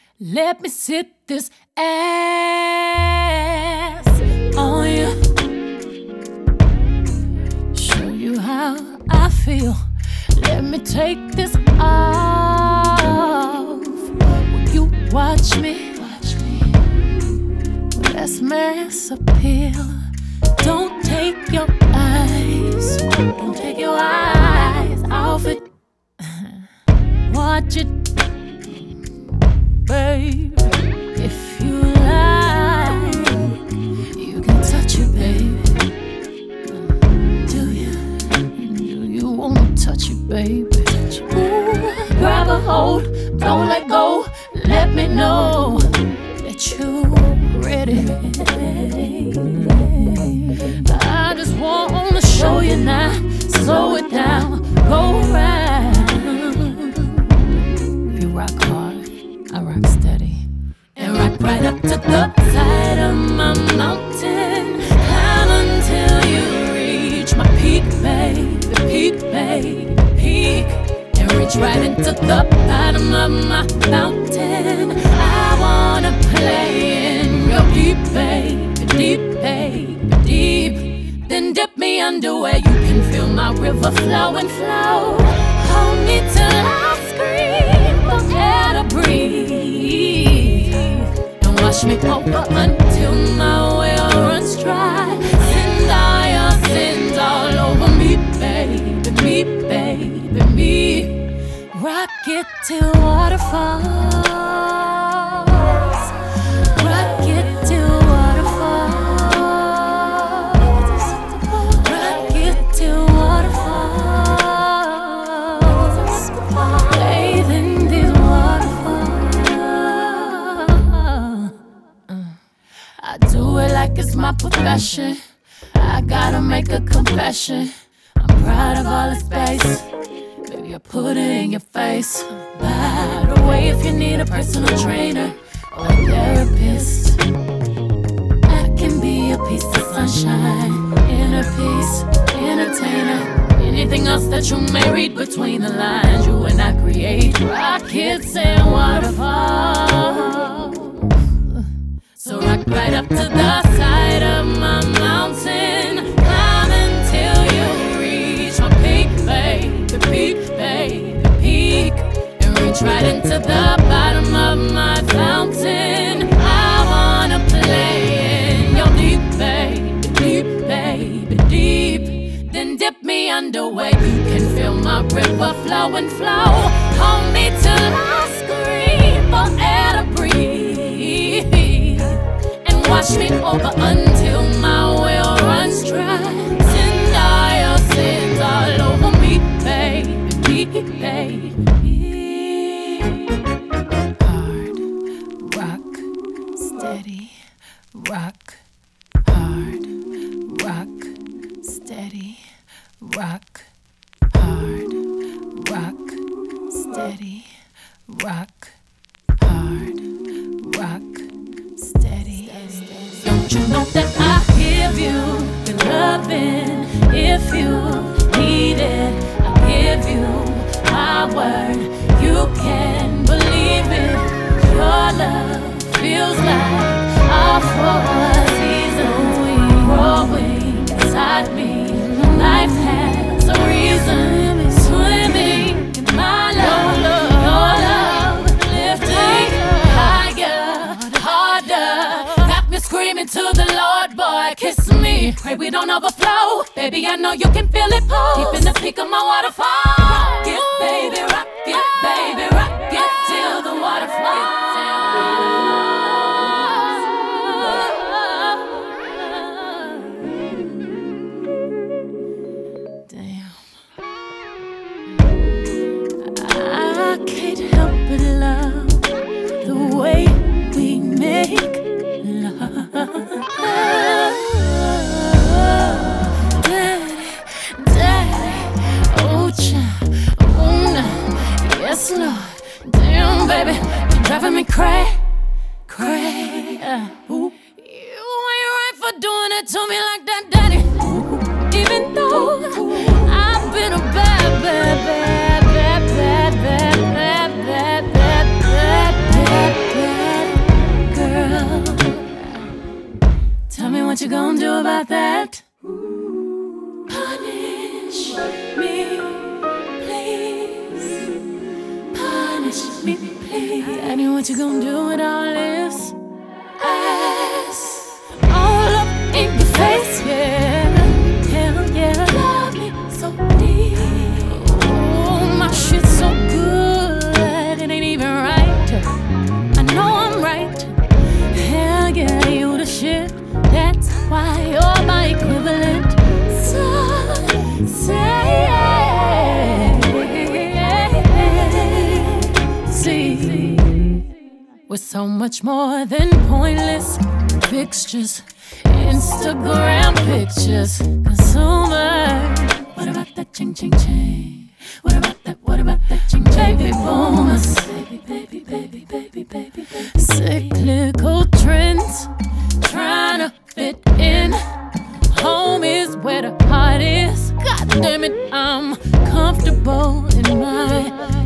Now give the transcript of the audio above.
Let me sit this ass on you. Show you how I feel. Let me take this off. Will you watch me? That's mass appeal. Don't take your eyes off it. Watch it, babe. If you like, you can touch it, babe. Do you wanna touch it, baby? Ooh, grab a hold, don't let go. Let me know that you ready. I just wanna show you now. Slow it down, go round. You rock hard, I rock steady. And rock right up to the side of my mountain. Climb until you reach my peak, baby, peak, baby, peak. And reach right into the bottom of my mountain. I wanna play in real deep, baby, deep, baby, deep. Then dip me under where you can feel my river flow and flow. Hold me till I scream for air to breathe. And wash me over until my well runs dry. Send all your sins all over me, baby, me, baby, me. Rock it till waterfalls. Rock it till waterfalls. Rock it till waterfalls. Bathe in these waterfalls. I do it like it's my profession. I gotta make a confession. I'm proud of all the space. Baby, I put it in your face. By the way, if you need a personal trainer or a therapist, I can be a piece of sunshine, inner peace, entertainer. Anything else that you may read between the lines, you and I create rockets and waterfalls. So rock right up to the side of my mountain. Climb until you reach my peak, baby, peak, baby, peak. And reach right into the bottom of my fountain. I wanna play in your deep, baby, deep, baby, deep. Then dip me under where you can feel my river flow and flow. Hold me till I scream for air to breathe. And wash me over until my well runs dry. Send all your sins all over me, baby, baby. Hard, rock, steady, rock. Hard, rock, steady, rock. Hard, rock, steady, rock. Hard, rock, steady. Don't you know that I give you your loving? If you need it, I give you my word. You can believe it. Your love feels like our four seasons growing inside me. Life has a reason. Swimming in my love. Your love lifting higher, harder. Got me screaming to the Lord, boy, kiss me. Pray we don't overflow. Baby, I know you can feel it pulse. Deep in the peak of my waterfall. Rock it, baby, rock it, baby, rock it till the water flows. Damn. I can't help but love the way we make love. Daddy, daddy, oh child, oh no, yes Lord. Damn, baby, you're driving me crazy. You ain't right for doing it to me like that, daddy. Even though I've been a bad, bad, bad, bad, bad, bad, bad, bad, bad, bad, bad, bad. about that? Punish me, please. Punish me, please. Daddy, what you gonna do with all this? Ass all up in your face, yeah. Hell yeah. Love me so deep. Oh, my shit's so good, it ain't even right. I know I'm right. Hell yeah, you the shit. That's why you're my equivalent. So say see, we're so much more than pointless fixtures, Instagram pictures. Consumer. What about that ching ching ching? What about that? What about that ching ching? Baby boomers, baby, baby, baby, baby, baby. Cyclical trends, trying to fit in. Home is where the heart is. God damn it, I'm comfortable in my